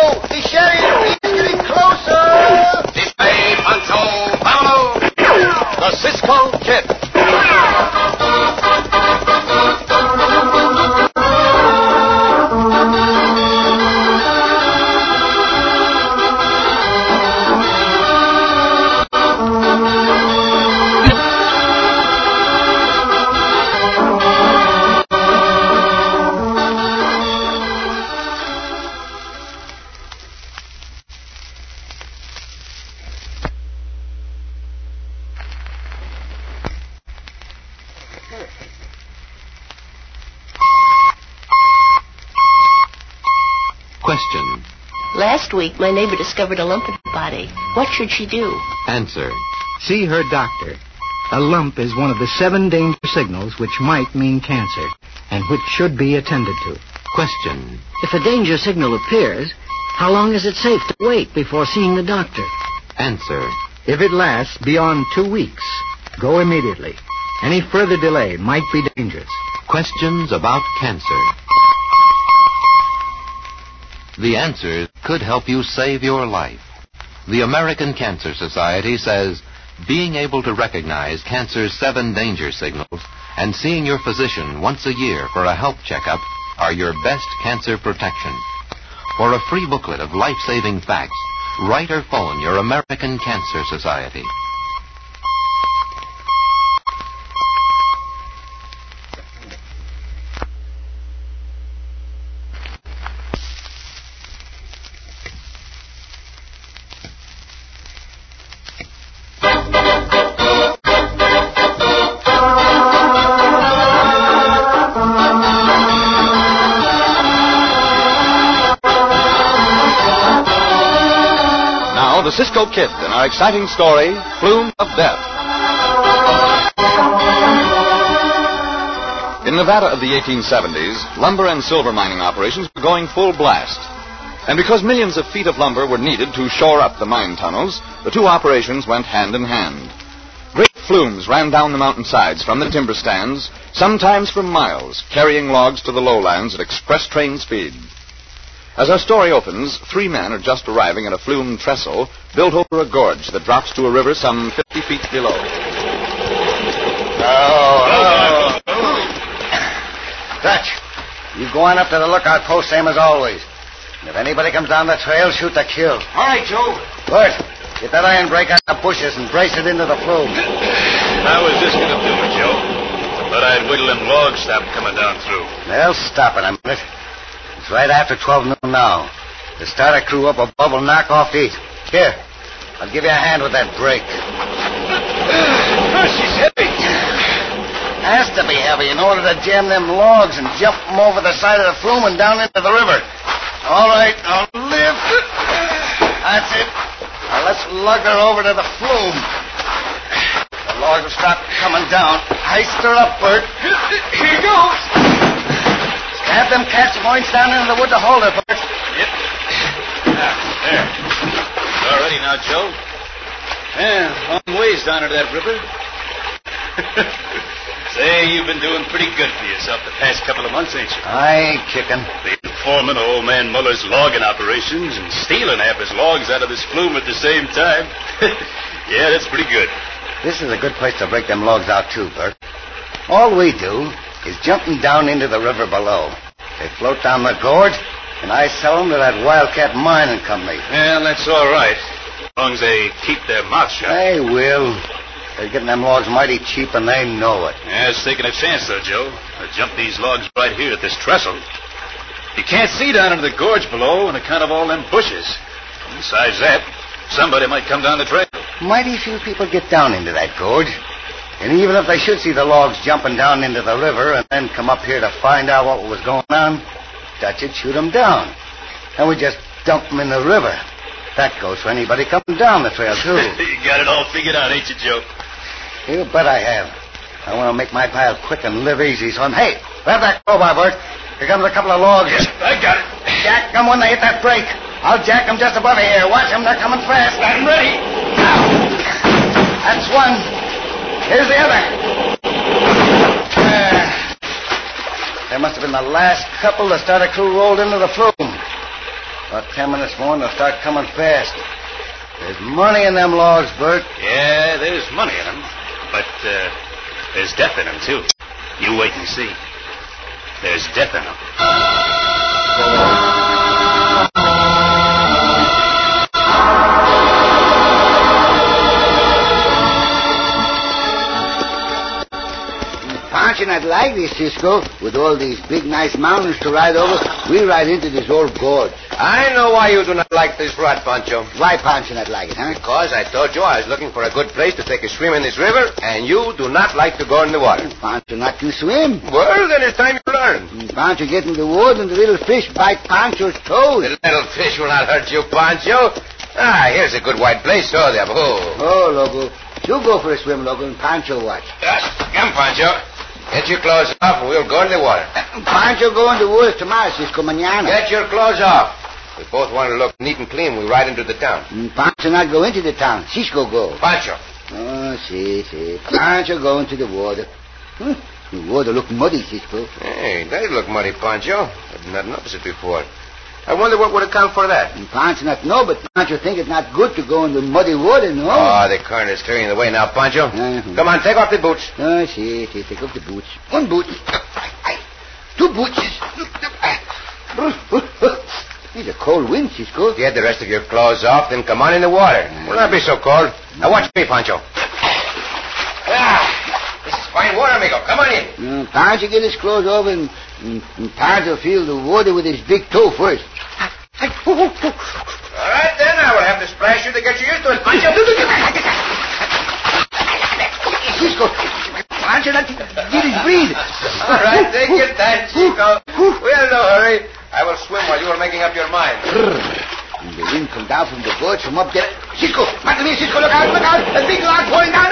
Pancho! The sheriff is getting closer! This way, Pancho! Vámonos! The Cisco Kid. Question. Last week, my neighbor discovered a lump in her body. What should she do? Answer. See her doctor. A lump is one of the 7 danger signals which might mean cancer, and which should be attended to. Question. If a danger signal appears, how long is it safe to wait before seeing the doctor? Answer. If it lasts beyond 2 weeks, go immediately. Any further delay might be dangerous. Questions about cancer. The answers could help you save your life. The American Cancer Society says being able to recognize cancer's 7 danger signals and seeing your physician once a year for a health checkup are your best cancer protection. For a free booklet of life-saving facts, write or phone your American Cancer Society. The Cisco Kid in our exciting story, Flume of Death. In Nevada of the 1870s, lumber and silver mining operations were going full blast. And because millions of feet of lumber were needed to shore up the mine tunnels, the two operations went hand in hand. Great flumes ran down the mountainsides from the timber stands, sometimes for miles, carrying logs to the lowlands at express train speed. As our story opens, 3 men are just arriving at a flume trestle built over a gorge that drops to a river some 50 feet below. Dutch, you go on up to the lookout post, same as always. And if anybody comes down the trail, shoot to kill. All right, Joe. Bert, get that iron brake out of the bushes and brace it into the flume. How was this going to do it, Joe? Thought I'd wiggle them logs stop coming down through. They'll stop in a minute. It's right after 12 noon now. The starter crew up above will knock off the... Here, I'll give you a hand with that brake. She's heavy. Has to be heavy in order to jam them logs and jump them over the side of the flume and down into the river. All right, I'll lift. That's it. Now let's lug her over to the flume. The logs will stop coming down. Heist her up, Bert. Here goes. Have them cats going down into the wood to hold her, Bert. Yep. There. All ready now, Joe. Yeah, long ways down to that river. Say, you've been doing pretty good for yourself the past couple of months, ain't you? I ain't kicking. Being foreman of old man Muller's logging operations and stealing half his logs out of this flume at the same time. Yeah, that's pretty good. This is a good place to break them logs out, too, Bert. All we do is jump them down into the river below. They float down the gorge, and I sell them to that Wildcat Mining Company. Well, that's all right, as long as they keep their mouth shut. They will. They're getting them logs mighty cheap, and they know it. Yeah, it's taking a chance, though, Joe. To jump these logs right here at this trestle. You can't see down into the gorge below on account of all them bushes. Besides that, somebody might come down the trail. Mighty few people get down into that gorge. And even if they should see the logs jumping down into the river and then come up here to find out what was going on, Dutch would shoot them down. And we just dump them in the river. That goes for anybody coming down the trail, too. You got it all figured out, ain't you, Joe? You bet I have. I want to make my pile quick and live easy, so hey, grab that crowbar, Bert. Here comes a couple of logs. Yes, I got it. Jack them when they hit that brake. I'll jack them just above here. Watch them, they're coming fast. I'm ready. That's one. Here's the other. There must have been the last couple the starter crew rolled into the flume. About 10 minutes more and they'll start coming fast. There's money in them logs, Bert. Yeah, there's money in them. But there's death in them, too. You wait and see. There's death in them. Pancho not like this, Cisco. With all these big, nice mountains to ride over, we ride into this old gorge. I know why you do not like this rut, Pancho. Why Pancho not like it, huh? Because I told you I was looking for a good place to take a swim in this river, and you do not like to go in the water. Pancho not can swim. Well, then it's time you learn. Pancho get in the water and the little fish bite Pancho's toes. The little fish will not hurt you, Pancho. Here's a good wide place, so there. Oh, Loco. You go for a swim, Loco, and Pancho watch. Yes, come, Pancho. Get your clothes off, and we'll go in the water. Pancho go in the woods tomorrow, Cisco, mañana. Get your clothes off. We both want to look neat and clean when we ride into the town. Pancho not go into the town. Cisco go. Pancho. Oh, see. Pancho go into the water. The water look muddy, Cisco. Hey, they look muddy, Pancho. I did not notice it before. I wonder what would account for that. Pancho not know, but Pancho think it's not good to go in the muddy water, no? Oh, the current is clearing the way now, Pancho. Come on, take off the boots. Oh, see, take off the boots. One boot. Two boots. It's a cold wind, Cisco. Get the rest of your clothes off, then come on in the water. Will not be so cold. Now watch me, Pancho. This is fine water, amigo. Come on in. Pancho get his clothes off and Pancho feel the water with his big toe first. All right, then. I will have to splash you to get you used to it, Pancho. Cisco, Pancho not get his breathe. All right, take your time, Cisco. We're in no hurry. I will swim while you are making up your mind. And the wind come down from the gorge from up there. Cisco, Cisco, look out. A big log pouring down.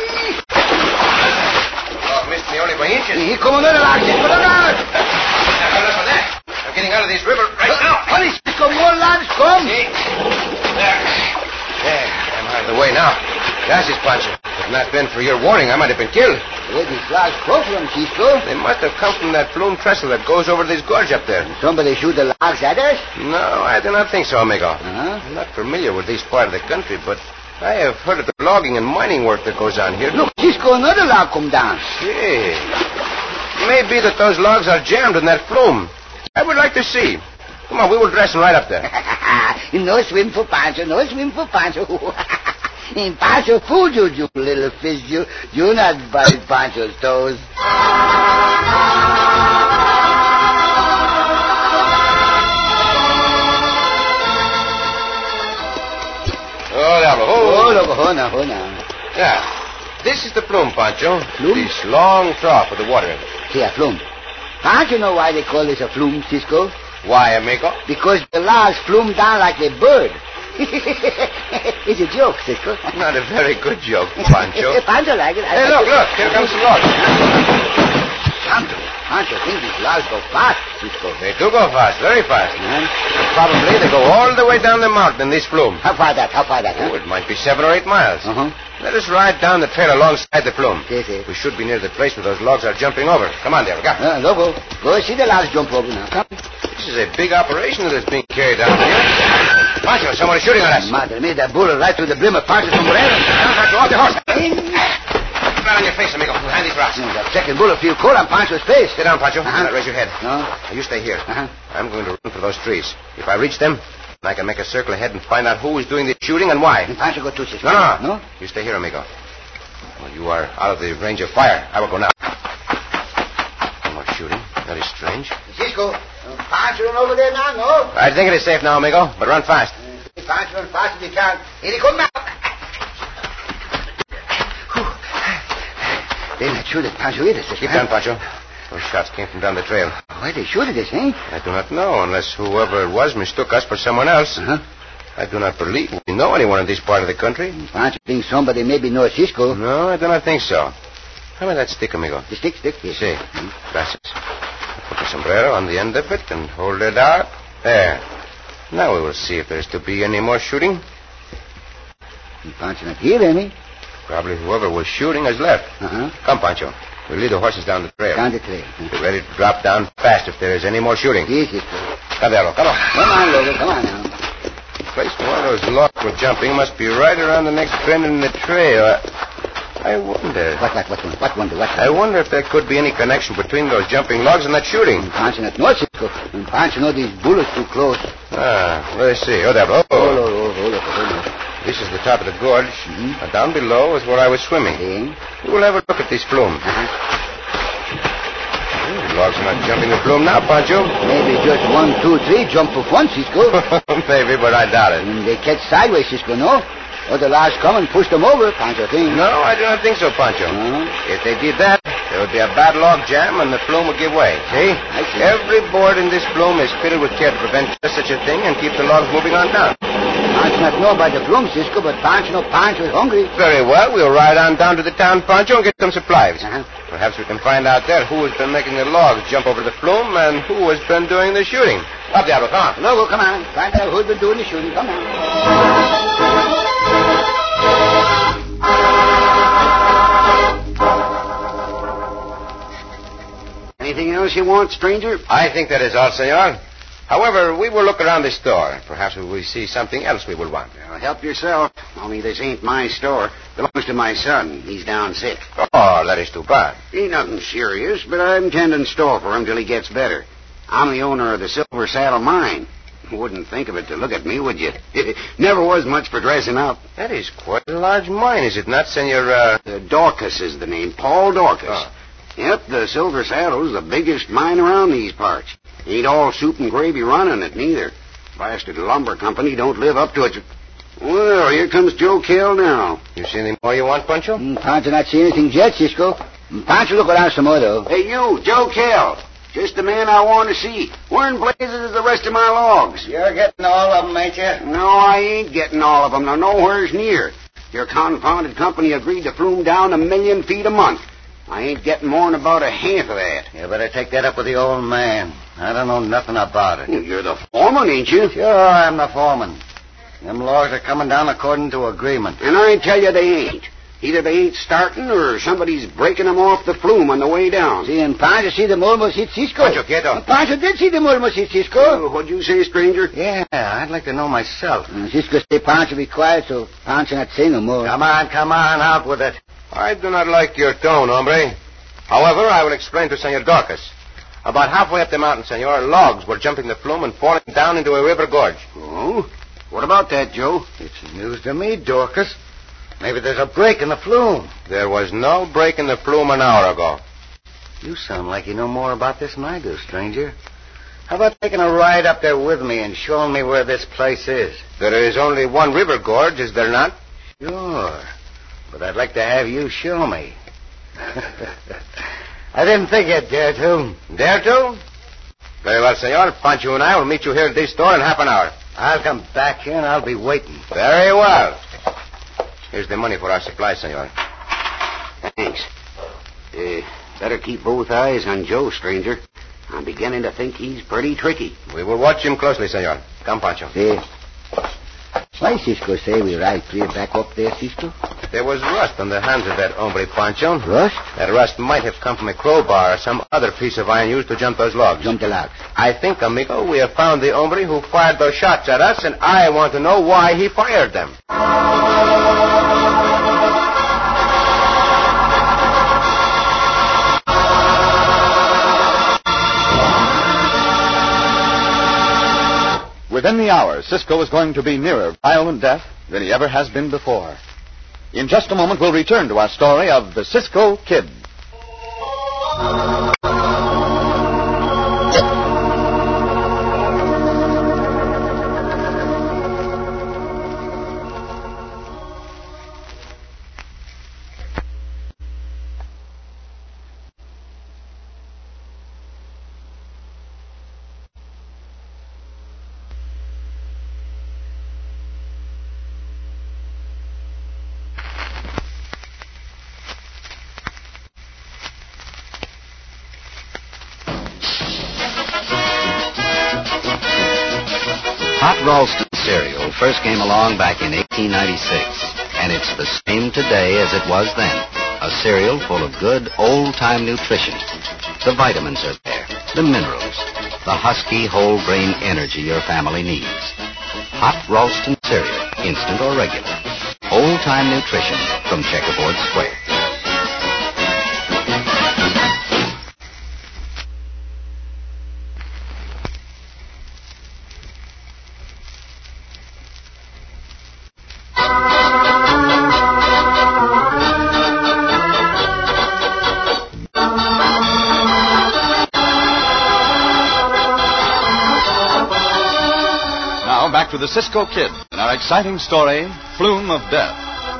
Oh, missed me only by inches. Here come another log, Cisco, look out. Now, enough of that. I'm getting out of this river right now. Hurry, Cisco, more logs come. See? There, I'm out of the way now. Gracias, Pancho. If not been for your warning, I might have been killed. Where these logs come from, Cisco? They must have come from that flume trestle that goes over this gorge up there. Somebody shoot the logs at us? No, I do not think so, amigo. Uh-huh. I'm not familiar with this part of the country, but I have heard of the logging and mining work that goes on here. Look, Cisco, another log come down. Hey, maybe that those logs are jammed in that flume. I would like to see. Come on, we will dress right up there. No swim for Pancho. Pancho fooled you, you little fish. You not bite Pancho's toes. Oh, now. Yeah. This is the flume, Pancho. Flume? This long trough with the water in it. See, a flume. Pancho know why they call this a flume, Cisco? Why, amigo? Because the logs flume down like a bird. It's a joke, Cisco. Not a very good joke, Pancho. Pancho like it. Hey, look. Here comes some logs. Pancho thinks these logs go fast, Cisco. They do go fast, very fast. And probably they go all the way down the mountain in this flume. How far that, huh? Oh, it might be 7 or 8 miles. Uh-huh. Let us ride down the trail alongside the flume. See. We should be near the place where those logs are jumping over. Come on, there. Loco. Go see the logs jump over now. Come. This is a big operation that is being carried out here. Pancho, someone is shooting at us. Madre mia, that bullet right through the brim of Pancho's sombrero. Pancho, off the horse. Flat on your face, amigo. Behind these rocks. That second bullet feel cold on Pancho's face. Sit down, Pancho. Now raise your head. No. Now, you stay here. Uh-huh. I'm going to run for those trees. If I reach them, I can make a circle ahead and find out who is doing the shooting and why. And Pancho go too, Cisco. No. You stay here, amigo. Well, you are out of the range of fire. I will go now. No more shooting. That is strange. Cisco, Pancho run over there now, no? I think it is safe now, amigo, but run fast. Pancho run fast as he can. Here he come now. They not shoot at Pancho either, Cisco. Keep down, Pancho. Those shots came from down the trail. Why they shoot at us, eh? I do not know, unless whoever it was mistook us for someone else. Uh-huh. I do not believe we know anyone in this part of the country. Pancho thinks somebody maybe knows Cisco. No, I do not think so. How about that stick, amigo? The stick? Yes. See. Gracias. Put the sombrero on the end of it and hold it out. There. Now we will see if there is to be any more shooting. Pancho not here, any? Probably whoever was shooting has left. Uh-huh. Come, Pancho. We'll lead the horses down the trail. Down the trail. Be ready to drop down fast if there is any more shooting. Yes, Cisco. Cavero, come on. Come on, Logan. Come on now. The place where those logs were jumping must be right around the next bend in the trail. I wonder. What? I wonder if there could be any connection between those jumping logs and that shooting. Pancho not know, Cisco. Pancho know these bullets too close. Let's see. Oh, there. Oh. Hold. This is the top of the gorge. Mm-hmm. Down below is where I was swimming. We'll have a look at these flumes. The logs are not jumping the flume now, Pancho. Maybe just 1, 2, 3 jump for fun, Cisco. Maybe, but I doubt it. They catch sideways, Cisco, no? Or the logs come and push them over, Pancho thinks. No, I do not think so, Pancho. If they did that, there would be a bad log jam and the flume would give way. See? I see. Every board in this flume is fitted with care to prevent just such a thing and keep the logs moving on down. Pancho not know about the flume, Cisco, but Pancho is hungry. Very well. We'll ride on down to the town, Pancho, and get some supplies. Perhaps we can find out there who has been making the logs jump over the flume and who has been doing the shooting. Up, Diablo, come on. Logo, come on. Find out who's been doing the shooting. Come on. Anything else you want, stranger? I think that is all, senor. However, we will look around the store. Perhaps if we see something else we will want. Well, help yourself. Only this ain't my store. Belongs to my son. He's down sick. Oh, that is too bad. Ain't nothing serious, but I'm tending store for him till he gets better. I'm the owner of the Silver Saddle Mine. Wouldn't think of it to look at me, would you? Never was much for dressing up. That is quite a large mine, is it not, senor? Dorcas is the name. Paul Dorcas. Oh. Yep, the Silver Saddle's the biggest mine around these parts. Ain't all soup and gravy running it, neither. Blasted lumber company don't live up to it. Well, here comes Joe Kell now. You see any more you want, Pancho? Pancho not see anything yet, Cisco. Pancho look around some more, though. Hey, you, Joe Kell. Just the man I want to see. Where in blazes is the rest of my logs? You're getting all of them, ain't you? No, I ain't getting all of them. Now, nowhere's near. Your confounded company agreed to flume down 1,000,000 feet a month. I ain't getting more than about a half of that. You better take that up with the old man. I don't know nothing about it. You're the foreman, ain't you? Sure, I'm the foreman. Them logs are coming down according to agreement. And I tell you they ain't. Either they ain't starting or somebody's breaking them off the flume on the way down. See, and Pancho see them almost hit Cisco. Pancho, quieto. Pancho did see them almost hit Cisco. What'd you say, stranger? Yeah, I'd like to know myself. Cisco say Pancho be quiet, so Pancho not say no more. Come on, out with it. I do not like your tone, hombre. However, I will explain to Senor Dorcas. About halfway up the mountain, senor, logs were jumping the flume and falling down into a river gorge. Oh? What about that, Joe? It's news to me, Dorcas. Maybe there's a break in the flume. There was no break in the flume an hour ago. You sound like you know more about this than I do, stranger. How about taking a ride up there with me and showing me where this place is? There is only one river gorge, is there not? Sure. But I'd like to have you show me. I didn't think you'd dare to. Dare to? Very well, senor. Pancho and I will meet you here at this store in half an hour. I'll come back here and I'll be waiting. Very well. Here's the money for our supplies, senor. Thanks. Better keep both eyes on Joe, stranger. I'm beginning to think he's pretty tricky. We will watch him closely, senor. Come, Pancho. Why Cisco say we ride clear back up there, Cisco? There was rust on the hands of that hombre, Pancho. Rust? That rust might have come from a crowbar or some other piece of iron used to jump those logs. Jump the logs. I think, amigo, we have found the hombre who fired those shots at us, and I want to know why he fired them. Within the hour, Cisco is going to be nearer violent death than he ever has been before. In just a moment, we'll return to our story of the Cisco Kid. Hot Ralston cereal first came along back in 1896, and it's the same today as it was then. A cereal full of good, old-time nutrition. The vitamins are there, the minerals, the husky, whole-grain energy your family needs. Hot Ralston cereal, instant or regular. Old-time nutrition from Checkerboard Square. Back to the Cisco Kid in our exciting story, Flume of Death.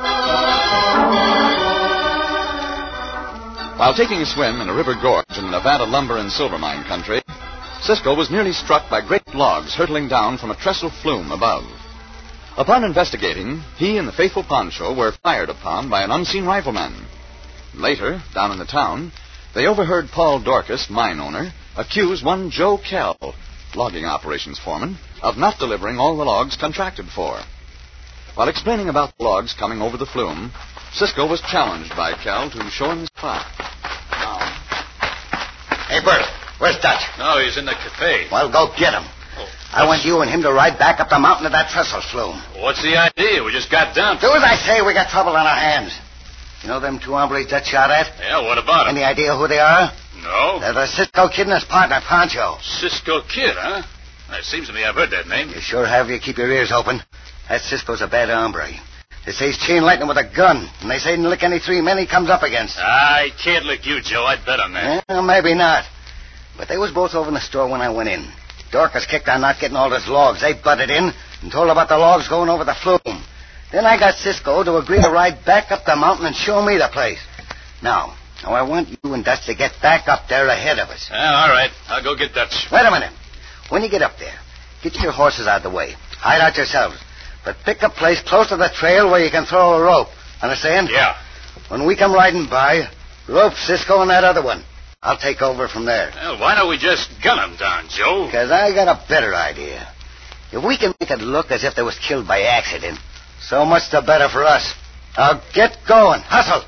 While taking a swim in a river gorge in the Nevada lumber and silver mine country, Cisco was nearly struck by great logs hurtling down from a trestle flume above. Upon investigating, he and the faithful Pancho were fired upon by an unseen rifleman. Later, down in the town, they overheard Paul Dorcas, mine owner, accuse one Joe Kell, logging operations foreman, of not delivering all the logs contracted for. While explaining about the logs coming over the flume, Cisco was challenged by Kell to show him his spot. Now. Hey, Bert, where's Dutch? No, he's in the cafe. Well, go get him. I want you and him to ride back up the mountain to that trestle flume. What's the idea? We just got down. Do as I say, we got trouble on our hands. You know them two hombres Dutch shot at? Yeah, what about them? Any idea who they are? No. They're the Cisco Kid and his partner, Pancho. Cisco Kid, huh? It seems to me I've heard that name. You sure have. You keep your ears open. That Cisco's a bad hombre. They say he's chain lightning with a gun, and they say he didn't lick any three men he comes up against. I can't lick you, Joe. I'd bet on that. Well, maybe not. But they was both over in the store when I went in. Dorcas kicked on not getting all those logs. They butted in and told about the logs going over the flume. Then I got Cisco to agree to ride back up the mountain and show me the place. Now I want you and Dutch to get back up there ahead of us. All right. I'll go get Dutch. Wait a minute. When you get up there, get your horses out of the way. Hide out yourselves. But pick a place close to the trail where you can throw a rope. Understand? Yeah. When we come riding by, rope Cisco and that other one. I'll take over from there. Well, why don't we just gun him down, Joe? Because I got a better idea. If we can make it look as if they was killed by accident, so much the better for us. Now get going. Hustle.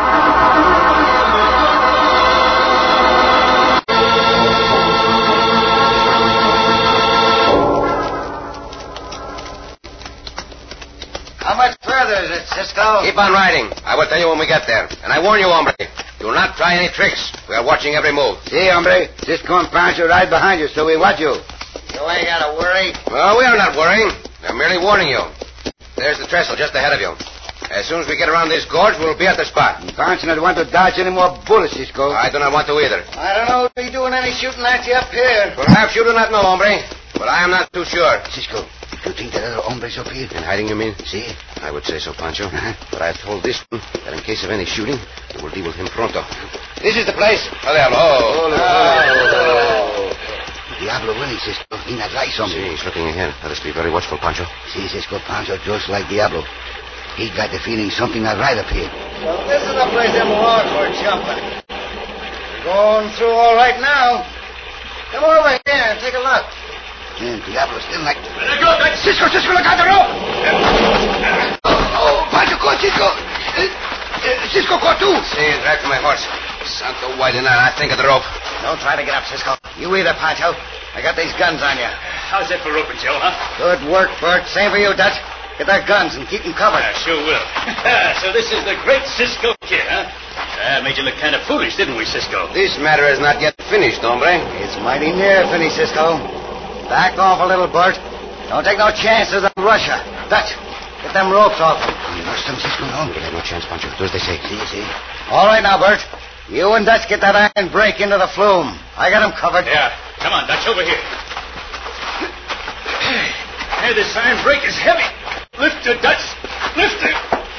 How much further is it, Cisco? Keep on riding. I will tell you when we get there. And I warn you, hombre, do not try any tricks. We are watching every move. See, hombre, Cisco and Pancho ride behind you, so we watch you. You ain't got to worry. Well, we are not worrying. We're merely warning you. There's the trestle just ahead of you. As soon as we get around this gorge, we'll be at the spot. Pancho not want to dodge any more bullets, Cisco. I do not want to either. I don't know if he's doing any shooting at you up here. Perhaps you do not know, hombre, but I am not too sure. Cisco, you think that other hombre's up here? In hiding, you mean? See? I would say so, Pancho. But I have told this one that in case of any shooting, we will deal with him pronto. This is the place. Oh, Diablo winning, Cisco. He not like something. See, he's looking ahead. Let us be very watchful, Pancho. See, Cisco, Pancho just like Diablo. He got the feeling something not right up here. So this is the place them logs were jumping. We're going through all right now. Come over here and take a look. Man, Diablo still like... Let go, Dutch. Cisco, look out the rope! Pancho caught Cisco. Cisco caught too. See, it's right from my horse. Santo Whitener, I think of the rope. Don't try to get up, Cisco. You either, Pancho. I got these guns on you. How's that for roping, Joe, huh? Good work, Bert. Same for you, Dutch. Get their guns and keep them covered. I sure will. So this is the great Cisco Kid, huh? Made you look kind of foolish, didn't we, Cisco? This matter is not yet finished, hombre. It's mighty near finished, Cisco. Back off a little, Bert. Don't take no chances on Russia. Dutch, get them ropes off them. You lost them, Cisco, no? We have no chance, Pancho. Do as they say. See. All right now, Bert. You and Dutch get that iron brake into the flume. I got him covered. Yeah. Come on, Dutch, over here. Hey, this iron brake is heavy. Lift it, Dutch. Lift it.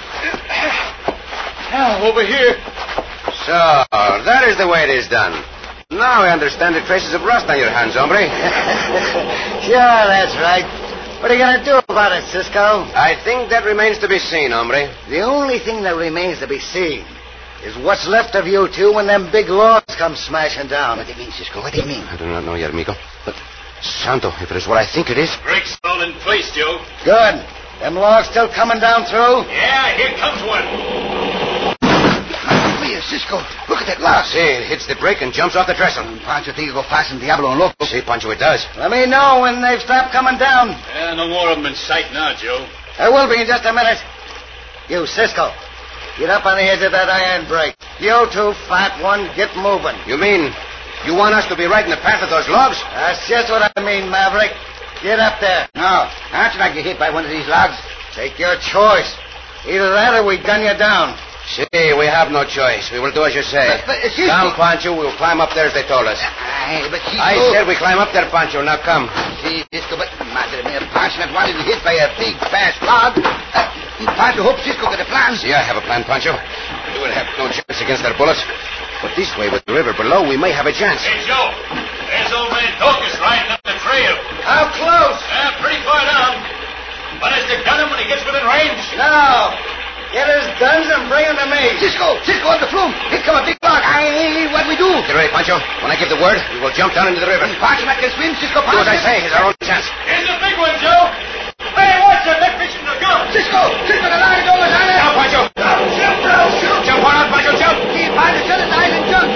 Now, over here. So, that is the way it is done. Now I understand the traces of rust on your hands, hombre. Sure, that's right. What are you going to do about it, Cisco? I think that remains to be seen, hombre. The only thing that remains to be seen is what's left of you two when them big logs come smashing down. What do you mean, Cisco? What do you mean? I do not know yet, amigo. But, Santo, if it is what I think it is... Brake's all in place, Joe. Good. Them logs still coming down through? Yeah, here comes one. Cisco, look at that log. See, it hits the brake and jumps off the trestle. Pancho think you go fasten Diablo and Loco. See, Pancho, it does. Let me know when they've stopped coming down. Yeah, no more of them in sight now, Joe. I will be in just a minute. You, Cisco, get up on the edge of that iron brake. You two, fat one, get moving. You mean you want us to be right in the path of those logs? That's just what I mean, Maverick. Get up there. No, aren't you like to get hit by one of these logs? Take your choice. Either that or we gun you down. See, we have no choice. We will do as you say. But Cisco... Come, Pancho, we'll climb up there as they told us. But Cisco... I said we climb up there, Pancho. Now come. See, Cisco, but madre mia, Pancho not wanted to hit by a big, fast log. Pancho hopes Cisco got a plan. See, I have a plan, Pancho. We will have no chance against their bullets. But this way, with the river below, we may have a chance. Hey, Joe. There's old man Dorcas riding up the trail. How close? Pretty far down. But is to gun him when he gets within range? No. Get his guns and bring him to me. Cisco on the flume. Here come a big log. What we do? Get ready, Pancho. When I give the word, we will jump down into the river. Pancho not can swim, Cisco. Do as I say. It's our own chance. Here's a big one, Joe. Hey, watch it. They're fishing the gun. Cisco, the line is almost on it. Now, Pancho. Shoot. Jump on out, Pancho, jump. See, Pancho, shut his eyes and jump.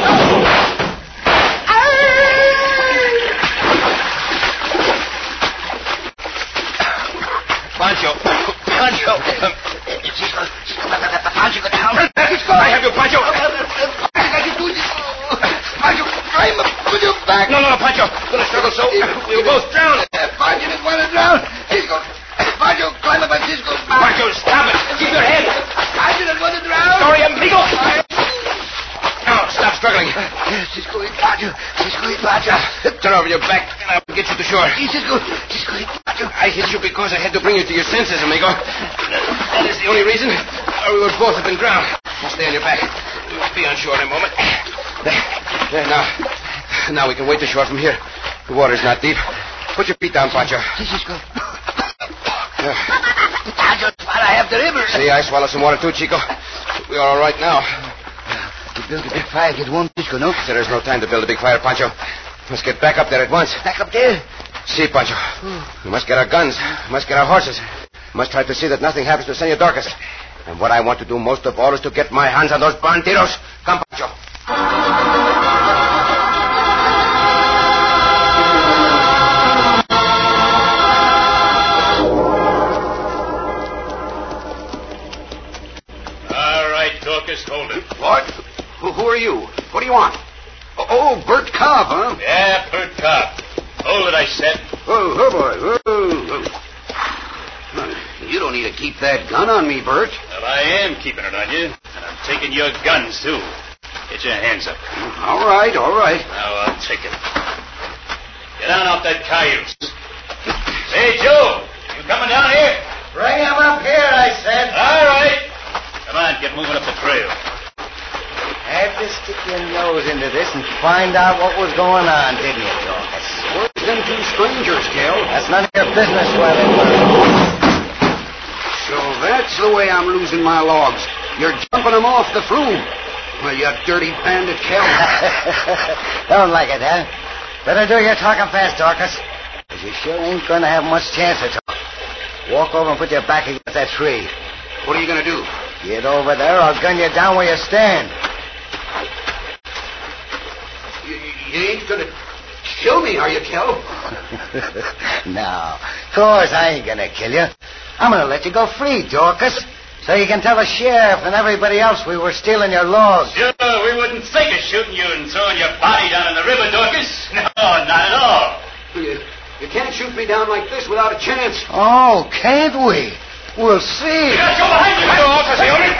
Pancho. Cisco, Pancho, go down. Cisco. I have you, Pancho. Pancho, climb up with your back. No, Pancho. Don't struggle so. We'll both drown. Pancho didn't want to drown. Cisco, Pancho, climb up on Cisco's back. Pancho, stop it. Keep your head. Pancho didn't want to drown. Sorry, amigo. Now, stop struggling. Cisco, Pancho. Turn over your back, and I'll get you to shore. Cisco, Pancho. I hit you because I had to bring you to your senses, amigo. That is the only reason, or we would both have been drowned. Now stay on your back. We'll be on shore in a moment. There, now we can wait to shore from here. The water's not deep. Put your feet down, Pancho. Cisco. Pancho, I have the river. See, I swallowed some water too, Chico. We are all right now. You built a big fire, get warm, Cisco, no? There is no time to build a big fire, Pancho. Must get back up there at once. Back up there? See, Pancho. We must get our guns. We must get our horses. We must try to see that nothing happens to Senor Dorcas. And what I want to do most of all is to get my hands on those bandidos. Come, Pancho. All right, Dorcas, hold it. What? Who are you? What do you want? Oh, Bert Cobb, huh? Yeah, Bert Cobb. Hold it, I said. Oh, boy. You don't need to keep that gun on me, Bert. Well, I am keeping it on you, and I'm taking your guns, too. Get your hands up. All right. Now, I'll take it. Get down off that cayuse. Hey, Joe, you coming down here? Bring him up here, I said. All right. Come on, get moving up the trail. Had to stick your nose into this and find out what was going on, didn't you, Dorcas? Where's them two strangers, Cal? That's none of your business where they were. So that's the way I'm losing my logs. You're jumping them off the flume. Well, you dirty bandit, Cal. Don't like it, huh? Better do your talking fast, Dorcas. Because you sure ain't going to have much chance to talk. Walk over and put your back against that tree. What are you going to do? Get over there, I'll gun you down where you stand. You ain't going to kill me, are you, Cal? No, of course I ain't going to kill you. I'm going to let you go free, Dorcas, so you can tell the sheriff and everybody else we were stealing your logs. Sure, we wouldn't think of shooting you and throwing your body down in the river, Dorcas. No, not at all. You can't shoot me down like this without a chance. Oh, can't we? We'll see. You gotta go behind you, officer.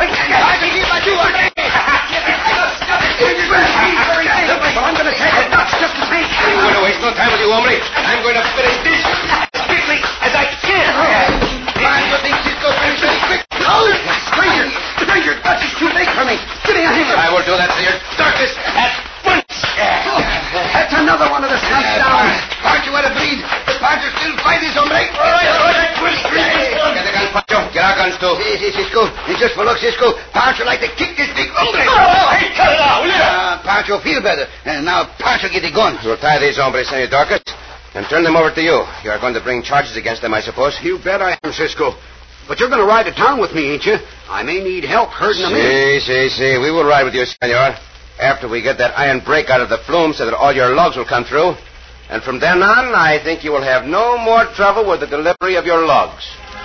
I'm going to take it. That's just the thing. I'm going to waste no time with you, hombre. I'm going to finish this as quickly as I can. You think Cisco's very quick? No! Stranger, that's just too late for me. Give me a hand. I will do that to your Dorcas at once. That's another one of the stunts down. Aren't you at a bleed? The Pancho still fighting, hombre. All right. Get the guns, Pancho. Get our guns, too. See, Cisco. And just for look, Cisco, Pancho like to kick this big hombre. Hey, cut it out, will you? Pancho feel better. And now Pancho get the gun. We'll tie these hombres, Senor Dorcas, and turn them over to you. You are going to bring charges against them, I suppose. You bet I am, Cisco. But you're going to ride to town with me, ain't you? I may need help herding them in. See. We will ride with you, senor. After we get that iron brake out of the flume so that all your logs will come through. And from then on, I think you will have no more trouble with the delivery of your logs.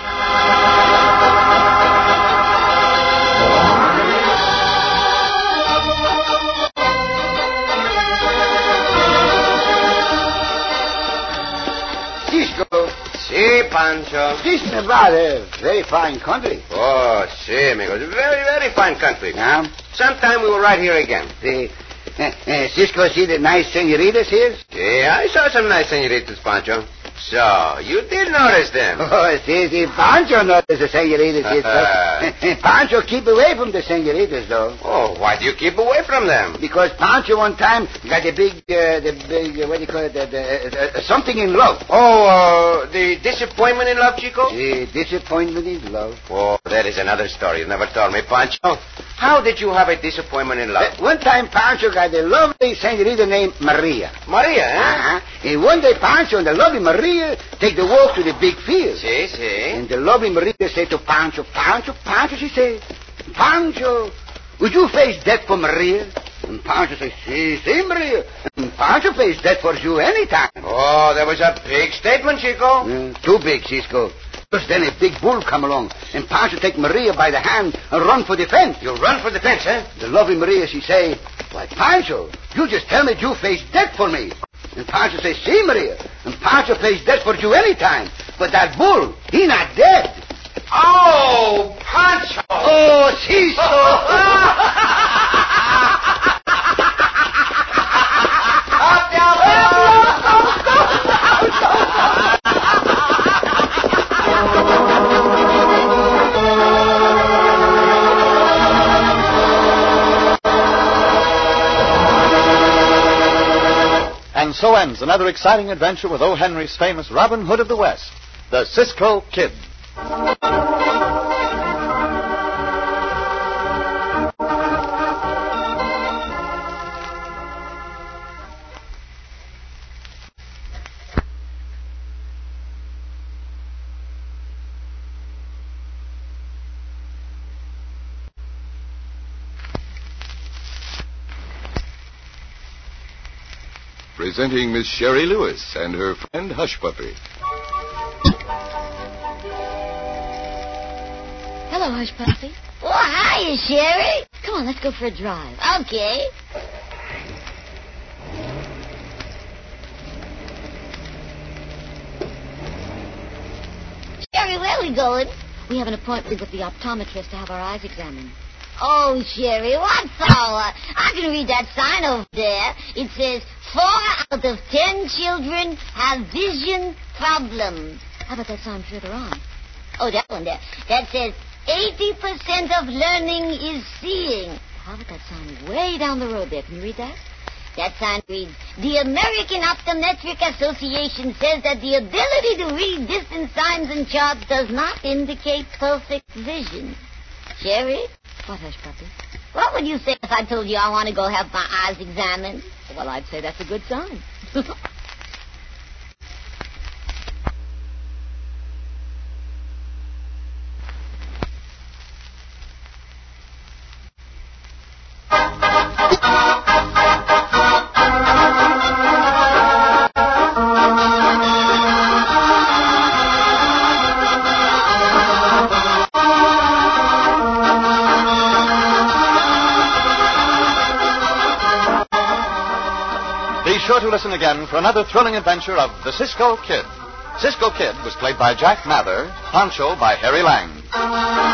Cisco. Si, Pancho. This Nevada, very fine country. Oh, si, amigos. Very, very fine country. Yeah? Sometime we will ride here again. Cisco, see the nice senoritas here? Si, I saw some nice senoritas, Pancho. So, you did notice them. Oh, see, Pancho noticed the senoritas, Cisco. Pancho keep away from the senoritas, though. Oh, why do you keep away from them? Because Pancho one time got the big, what do you call it, something in love. Oh, the disappointment in love, Chico? The disappointment in love. Oh, that is another story you never told me, Pancho. How did you have a disappointment in love? One time Pancho got a lovely senorita named Maria. Maria, eh? Uh-huh. And one day Pancho and the lovely Maria take the walk to the big field. Si. And the lovely Maria said to Pancho, Pancho, she said, Pancho, would you face death for Maria? And Pancho said, si, Maria. And Pancho face death for you anytime. Oh, that was a big statement, Chico. Too big, Cisco. Just then a big bull come along, and Pancho take Maria by the hand and run for the fence. You run for the fence, eh? The lovely Maria, she say, why, Pancho, you just tell me you face death for me. And Pancho say, see, Maria. And Pancho face death for you anytime. But that bull, he not dead. Oh, Pancho! Oh, Cisco! And so ends another exciting adventure with O. Henry's famous Robin Hood of the West, the Cisco Kid. Presenting Miss Sherry Lewis and her friend Hush Puppy. Hello, Hush Puppy. Oh, hiya, Sherry. Come on, let's go for a drive. Okay. Sherry, where are we going? We have an appointment with the optometrist to have our eyes examined. Oh, Sherry, what for? I can read that sign over there. It says, 4 out of 10 children have vision problems. How about that sign further on? Oh, that one there. That says, 80% of learning is seeing. How about that sign way down the road there? Can you read that? That sign reads, the American Optometric Association says that the ability to read distant signs and charts does not indicate perfect vision. Sherry? What, Hush Puppy? What would you say if I told you I want to go have my eyes examined? Well, I'd say that's a good sign. Be sure to listen again for another thrilling adventure of the Cisco Kid. Cisco Kid was played by Jack Mather, Pancho by Harry Lang.